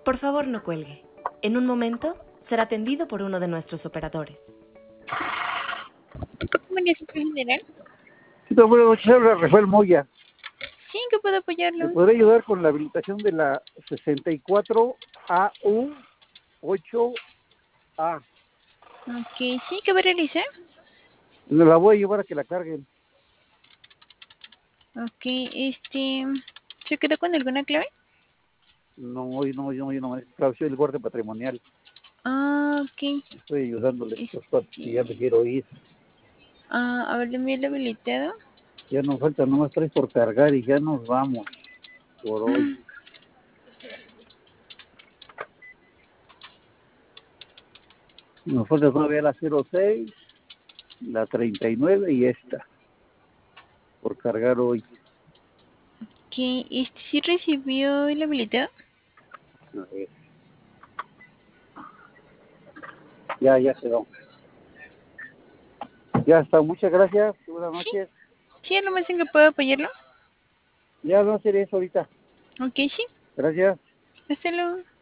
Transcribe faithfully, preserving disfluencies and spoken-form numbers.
Por favor, no cuelgue. En un momento será atendido por uno de nuestros operadores. Municipio General. Sí, buenas noches, habla Rafael Moya. Sí, ¿en qué puedo ¿Me apoyarlos? podrá ayudar con la habilitación de la sesenta y cuatro A U ocho A? Ok, sí, ¿qué va a realizar? Me la voy a llevar a que la carguen. Ok, este... ¿Se quedó con alguna clave? No, hoy no, yo no, yo no, claro, soy el guardia patrimonial. Ah, ok. Estoy ayudándole a estos cuates que ya me Este... quiero ir. Ah, a ver, le envié el habilitado. Ya nos falta nomás tres por cargar y ya nos vamos por hoy. Nos falta todavía la cero seis, la treinta y nueve y esta por cargar hoy. Ok, este sí recibió el habilitado. A ver. Ya, ya quedó. Ya está, muchas gracias. Buenas Sí, noches. sí, es lo más en que puedo apoyarlo. Ya no seré eso ahorita. Ok, sí. Gracias. Hasta luego.